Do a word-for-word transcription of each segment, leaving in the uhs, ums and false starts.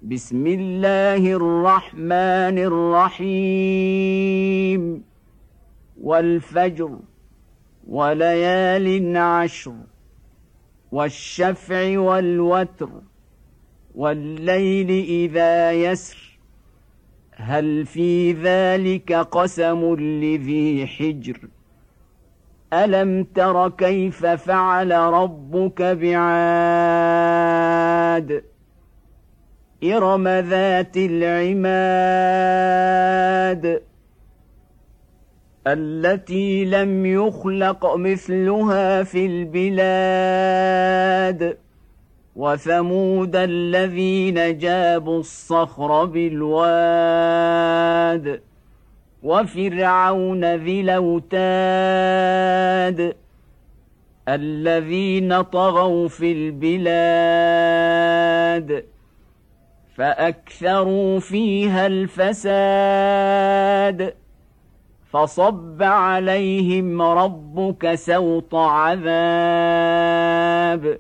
بسم الله الرحمن الرحيم والفجر وليال عشر والشفع والوتر والليل إذا يسر هل في ذلك قسم لذي حجر ألم تر كيف فعل ربك بعاد إرم ذات العماد التي لم يخلق مثلها في البلاد وثمود الذين جابوا الصخر بالواد وفرعون ذي الأوتاد الذين طغوا في البلاد فأكثروا فيها الفساد فصب عليهم ربك سوط عذاب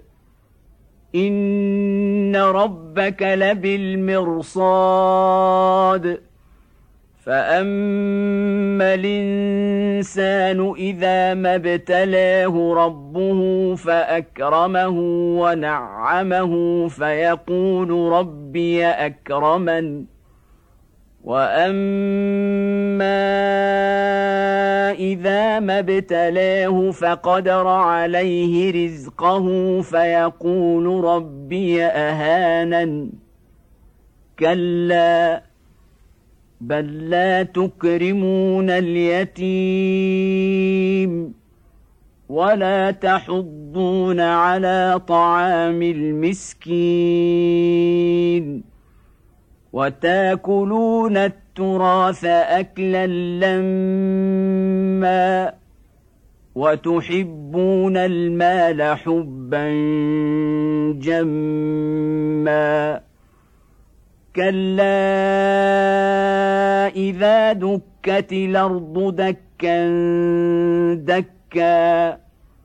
إن ربك لبالمرصاد فأما الإنسان إذا ما ابتلاه ربه فأكرمه ونعمه فيقول ربي أكرمن وأما إذا ما ابتلاه فقدر عليه رزقه فيقول ربي أهانن كلا بل لا تكرمون اليتيم ولا تحضون على طعام المسكين وتاكلون التراث أكلا لما وتحبون المال حبا جما كلا إذا دكت الأرض دكا دكا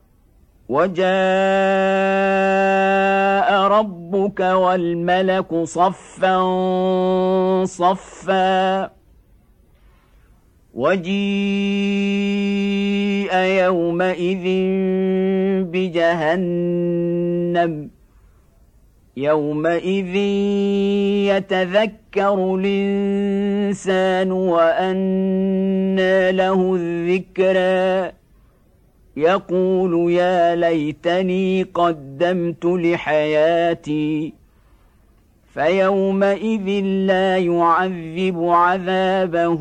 وجاء ربك والملك صفا صفا وجيء يومئذ بجهنم يومئذ يتذكر الإنسان وأنى له الذكرى يقول يا ليتني قدمت لحياتي فيومئذ لا يعذب عذابه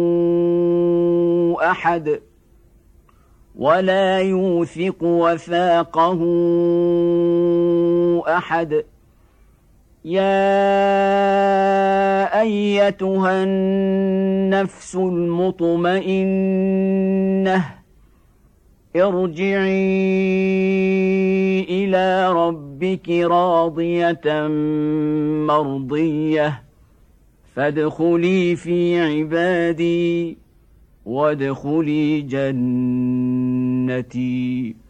أحد ولا يوثق وثاقه أحد يا أيتها النفس المطمئنة ارجعي إلى ربك راضية مرضية فادخلي في عبادي وادخلي جنتي.